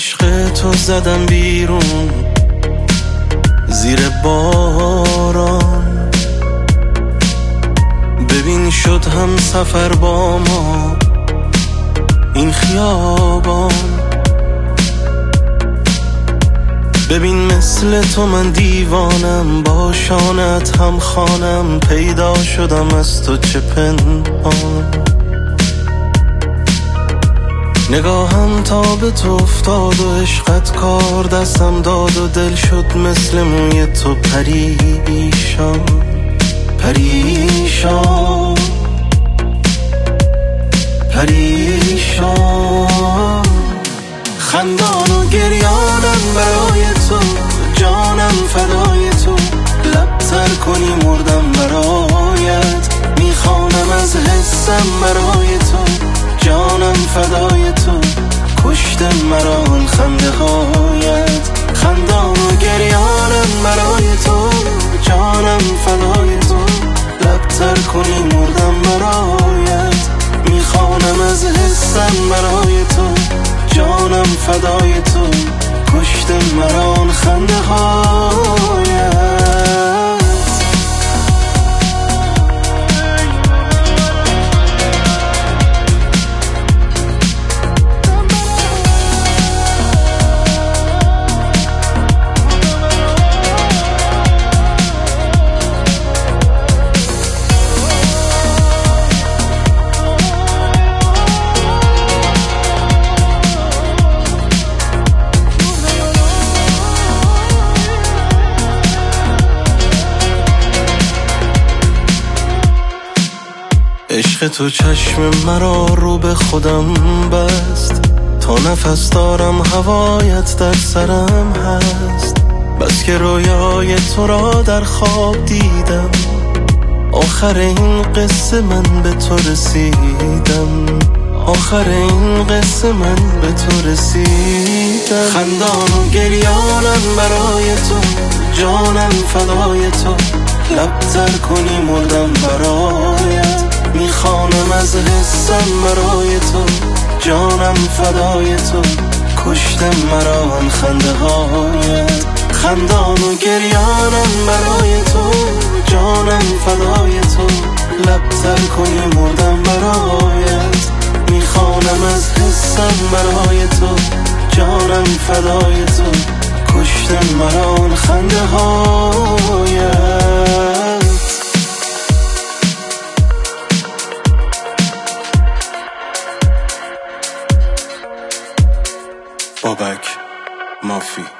عشق تو زدم بیرون زیر باران، ببین شد هم سفر با ما این خیابان. ببین مثل تو من دیوانم، با شانت هم خانم، پیدا شدم از تو چه پنهان. نگاهم تا به تو افتاد و عشقت کار دستم داد و دل شد مثل موی تو پریشان پریشان پریشان. خندان و گریانم برای تو، جانم فدای تو، لب تر کنی مردم برایت. میخوانم از حسم برای تو، جانم فدای تو، کشته مرا آن خنده هایت. خندان و گریانم برای تو، جانم فدای تو، لب تر کنی مردم برایت. میخوانم از حسم برای تو، جانم فدای تو، کشته مرا آن خنده هایت. عشق تو چشم مرا رو به خودم بست، تا نفس دارم هوایت در سرم هست. بس که رویای تو را در خواب دیدم، آخر این قصه من به تو رسیدم، آخر این قصه من به تو رسیدم. خندان و گریانم برای تو، جانم فدای تو، لب تر کنی مردم برایت. میخوانم از حسم برای تو، جانم فدای تو، کشته مرا آن خنده هایت. خندان و گریانم برای تو، جانم فدای تو، لب تر کنی مردم برایت. میخوانم از حسم برای تو، جانم فدای تو، کشته مرا آن خنده هایت. بابک مافی